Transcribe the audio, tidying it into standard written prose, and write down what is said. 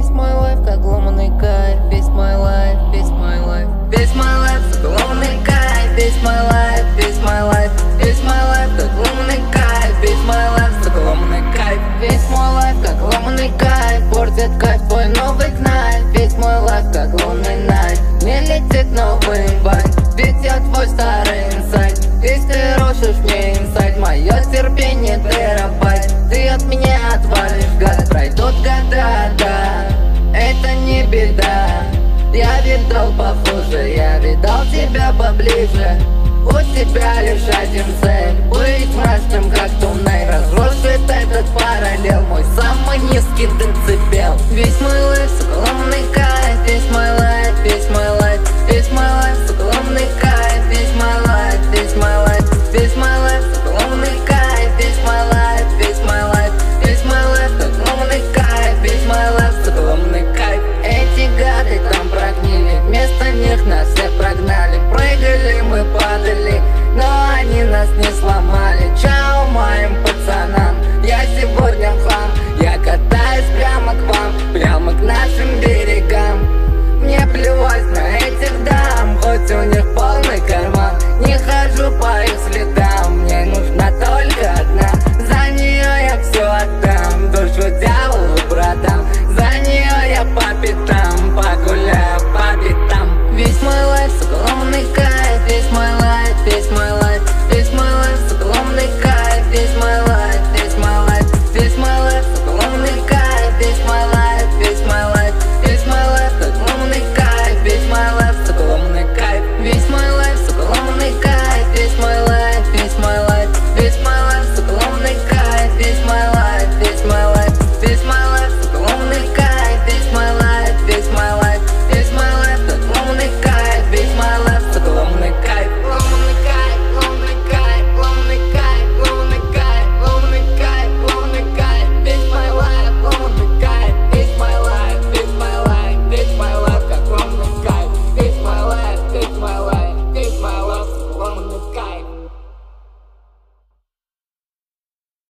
Весь мой лайф как ломаный кайф. Весь мой лайф, весь мой лайф. Весь мой лайф как ломаный кайф. Весь мой лайф, весь мой лайф. Весь мой лайф как ломаный кайф. Весь мой лайф как ломаный кайф. Весь мой лайф как ломаный кайф. Портит кайф твой новый кнайф. Весь мой лайф как лунный найт. Мне летит новый инвайт. Ведь я твой старый инсайт. Ведь ты рушишь мне инсайт. Мое терпение терабайт. Ты от меня отвалишь, гад. Пройдут года, да, это не беда. Я видал похуже, я видал тебя поближе. У тебя лишь один цель — быть